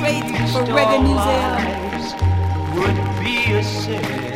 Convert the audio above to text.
straight for reggae music. Would be a sin.